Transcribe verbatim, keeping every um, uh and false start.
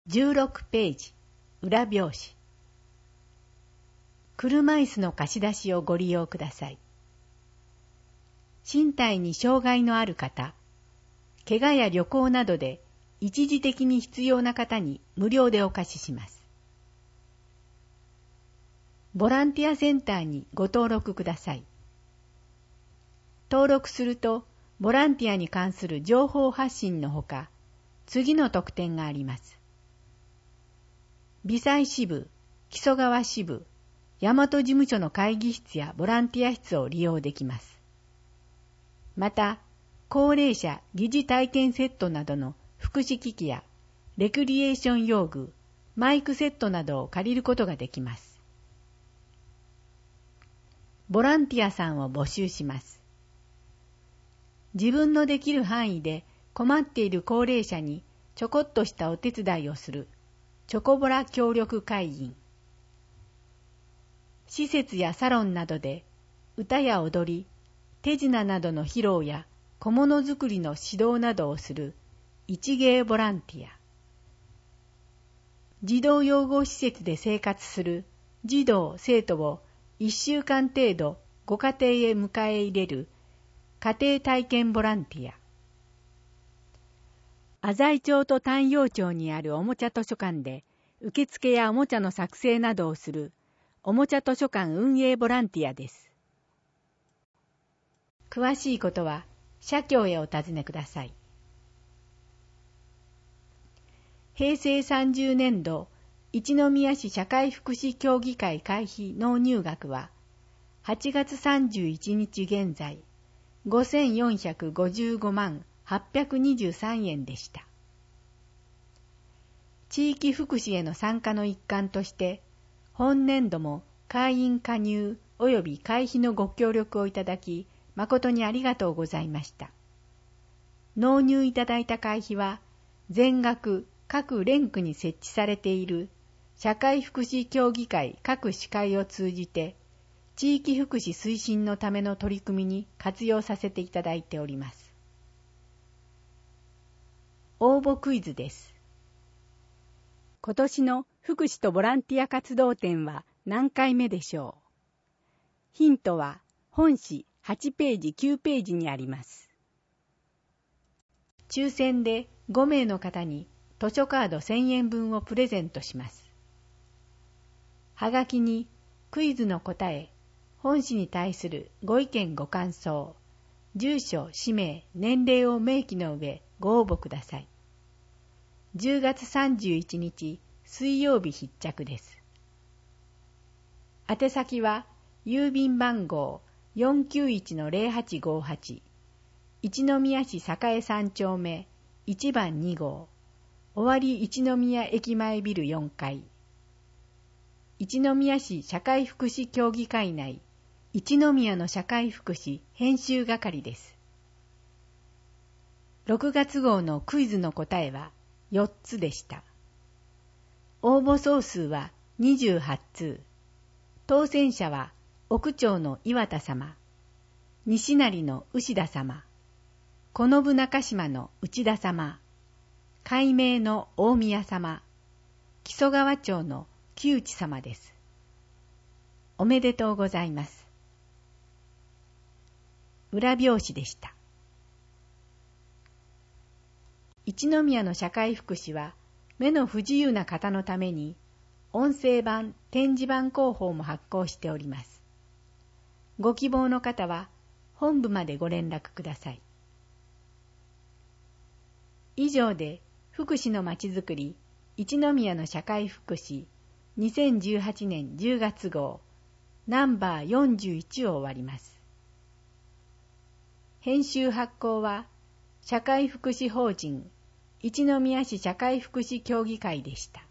じゅうろくページ、裏表紙。車椅子の貸し出しをご利用ください。身体に障害のある方、怪我や旅行などで一時的に必要な方に無料でお貸しします。ボランティアセンターにご登録ください。登録すると、ボランティアに関する情報発信のほか、次の特典があります。美西支部、木曽川支部、大和事務所の会議室やボランティア室を利用できます。また、高齢者疑似体験セットなどの福祉機器やレクリエーション用具、マイクセットなどを借りることができます。ボランティアさんを募集します。自分のできる範囲で困っている高齢者にちょこっとしたお手伝いをするチョコボラ協力会員。施設やサロンなどで歌や踊り、手品などの披露や小物作りの指導などをする一芸ボランティア。児童養護施設で生活する児童・生徒をいっしゅうかん程度ご家庭へ迎え入れる家庭体験ボランティア。浅井町と丹陽町にあるおもちゃ図書館で受付やおもちゃの作成などをするおもちゃ図書館運営ボランティアです。詳しいことは社協へお尋ねください。へいせいさんじゅうねんど一宮市社会福祉協議会会費納入額ははちがつさんじゅういちにち現在ごせんよんひゃくごじゅうごまんはっぴゃくにじゅうさんえんでした。地域福祉への参加の一環として、本年度も会員加入及び会費のご協力をいただき、誠にありがとうございました。納入いただいた会費は、全額各連区に設置されている社会福祉協議会各支会を通じて、地域福祉推進のための取り組みに活用させていただいております。応募クイズです。今年の福祉とボランティア活動展は何回目でしょう。ヒントは本誌はちページきゅうページにあります。抽選でごめいの方に図書カードせんえんぶんをプレゼントします。はがきにクイズの答え、本誌に対するご意見ご感想、住所、氏名、年齢を明記の上ご応募ください。じゅうがつさんじゅういちにち水曜日必着です。宛先は郵便番号 よんきゅういちのぜろはちごはち 一宮市栄さん丁目いちばんに号尾張一宮駅前ビルよんかい一宮市社会福祉協議会内一宮の社会福祉編集係です。ろくがつ号のクイズの答えはよっつでした。応募総数はにじゅうはちつう。当選者は奥町の岩田様、西成の牛田様、此信中島の内田様、海明の大宮様、木曽川町の木内様です。おめでとうございます。裏表紙でした。一宮の社会福祉は目の不自由な方のために音声版、展示版広報も発行しております。ご希望の方は本部までご連絡ください。以上で福祉のまちづくり一宮の社会福祉にせんじゅうはちねんじゅうがつ号ナンバーよんじゅういちを終わります。編集発行は社会福祉法人一宮市社会福祉協議会でした。